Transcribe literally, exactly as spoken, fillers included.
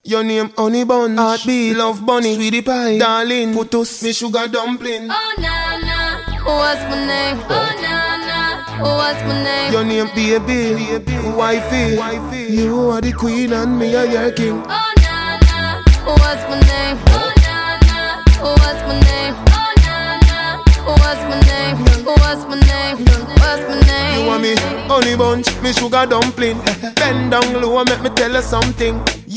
Your name honey bun, heartbeat, love bunny, sweetie pie, darling, put us, me sugar dumpling. Oh na na, what's my name? Oh na na, what's my name? Your name baby, baby, wifey, wifey. You are the queen and me are your king. Oh na na, what's my name? Oh na na, what's my name? Oh na na, what's my name? What's my name? What's my name? You want me honey bunch, me sugar dumpling. Bend down low, make me tell you something.